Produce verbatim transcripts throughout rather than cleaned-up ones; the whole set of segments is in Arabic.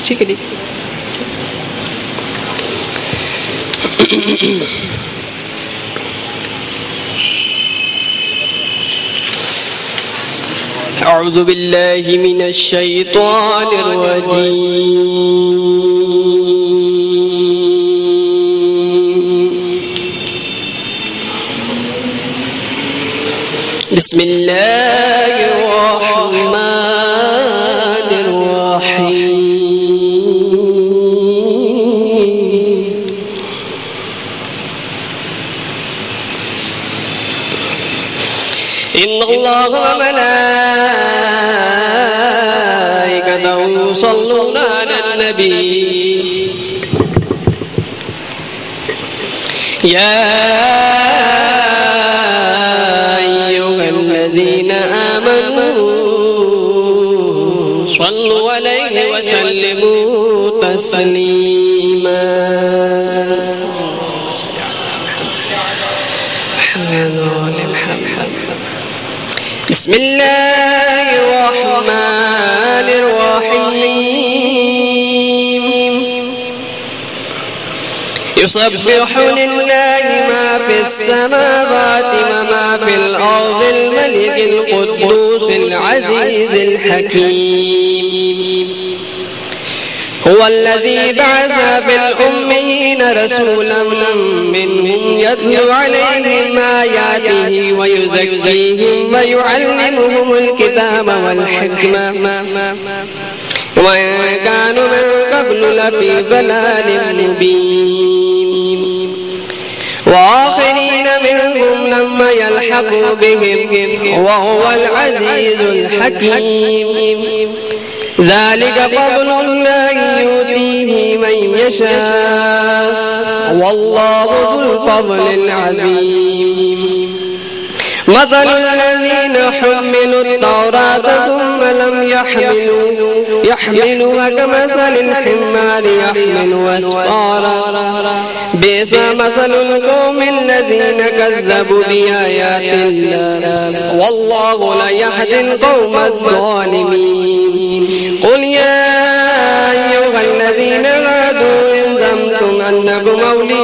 ठीक है लीजिए। أعوذ بالله من الشيطان الرجيم بسم الله الرحمن الرحيم إن الله وملائكته يصلون على النبي يا أيها الذين آمنوا صلوا عليه وسلموا تسليما بسم الله الرحمن الرحيم يسبح لله ما في السماوات وما في الأرض الملك القدوس العزيز الحكيم هو الذي بعث في الأميين رسولا منهم يتلو عليهم آياته ويزكيهم ويعلمهم الكتاب والحكمة وإن كانوا من قبل لفي ضلال مبين وآخرين منهم لما يلحقوا بهم وهو العزيز الحكيم ذلك فضل الله يؤتيه من يشاء والله ذو الفضل العظيم مثل الذين حملوا التوراة ثم لم يحملوا يحملوها كمثل الحمار يحمل أسفارا بئس مثل القوم الذين كذبوا بآيات الله والله لا يهدي القوم الظالمين قل يا أيها الذين هادوا إن زعمتم أنكم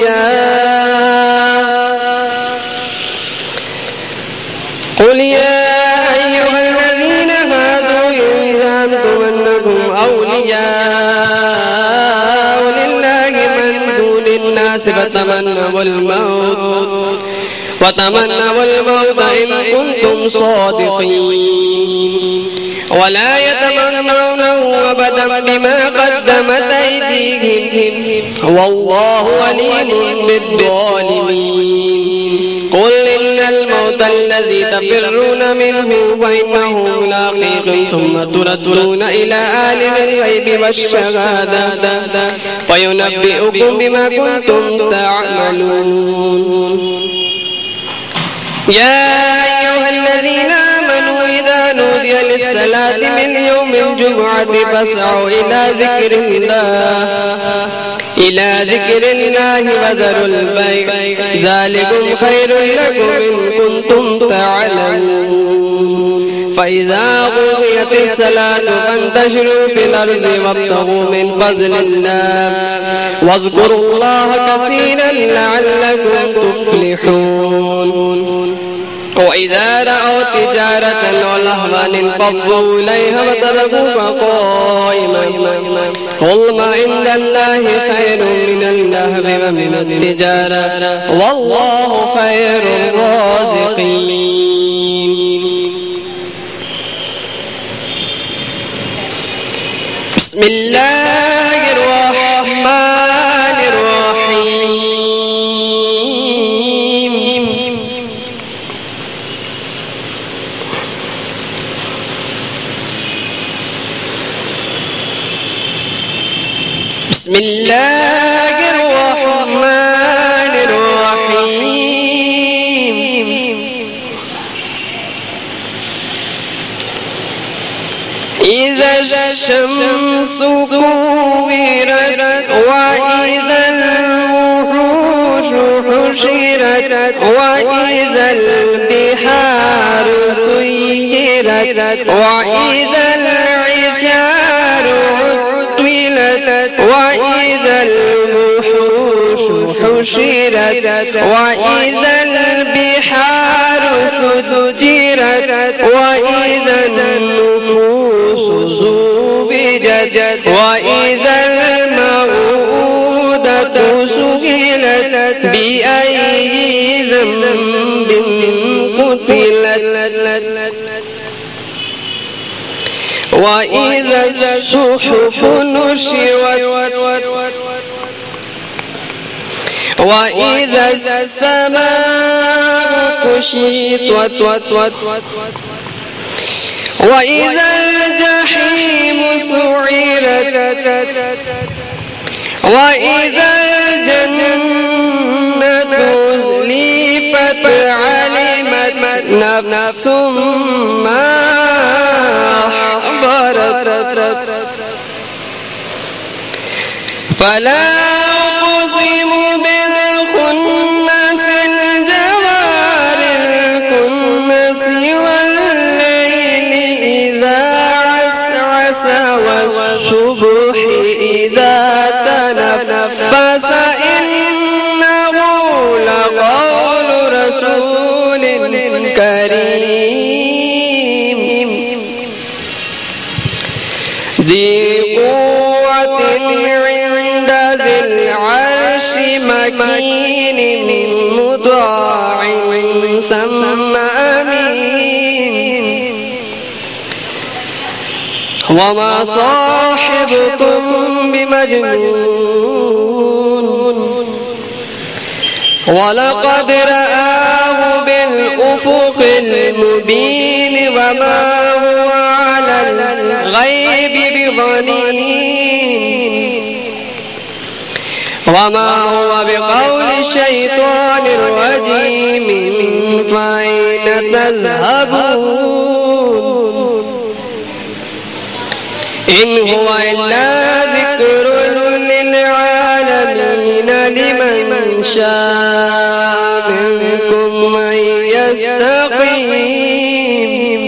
أولياء قل يا أيها الذين هادوا إن زعمتم أنكم أولياء لله من دون الناس فتمنوا الموت وتمنوا الموت إن كنتم صادقين ولا يتمنونه أبدا بما قدمت أيديهم والله عليم بالظالمين قل إن الموت الذي تفرون منه فإنه ملاقيكم ثم تردون إلى عالم الغيب والشهادة فينبئكم بما كنتم تعملون يا أيها الذين آمنوا إذا نودي للصلاة من يوم الجمعة فاسعوا إلى ذكر الله إلى ذكر الله وذروا البيع ذلكم خير لكم إن كنتم تعلمون فإذا قضيت الصلاة فانتشروا في الأرض وابتغوا من فضل الله واذكروا الله كثيرا لعلكم تفلحون وإذا رأوا تجارة ولهوا انفضوا إليها وتركوك قائما قل ما عند الله خير من اللهو ومن التجارة والله خير الرازقين بسم الله الرحمن الرحيم بسم الله الرحمن الرحيم إذا الشمس كورت وإذا الوحوش حشرت وإذا البحار سيرت وإذا العشار عطلت وإذا الوحوش حشرت وإذا البحار سجرت وإذا النفوس زوجت وإذا الموءودة سئلت بأي ذنب قتلت وإذا الصحف نشرت وإذا السماء كشطت وإذا الجحيم سعرت وإذا الجنة أزلفت علمت نفس ما أحضرت فلا أقسم بالخنس الجوار الكنس والليل إذا عسعس والصبح إذا تنفس إنه لقول رسول كريم ذي قوة عند ذي العرش مكين مطاع ثم أمين وما صاحبكم بمجنون ولقد رآه بالأفق المبين وما هو على الغيب بضنين وما هو بقول الشيطان الرجيم فأين تذهبون إن هو إلا ذكر للعالمين لمن شاء منكم أن يستقيم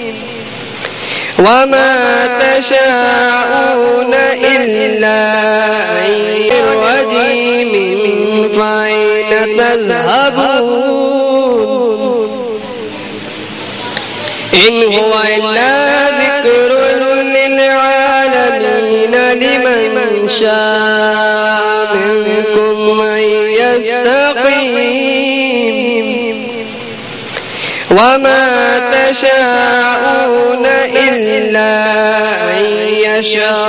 وما تشاءون إلا أن الرجيم فأين تذهبون إن هو إلا ذكر للعالمين لمن شاء منكم أن يستقيم وما تشاءون إلا أن يشاء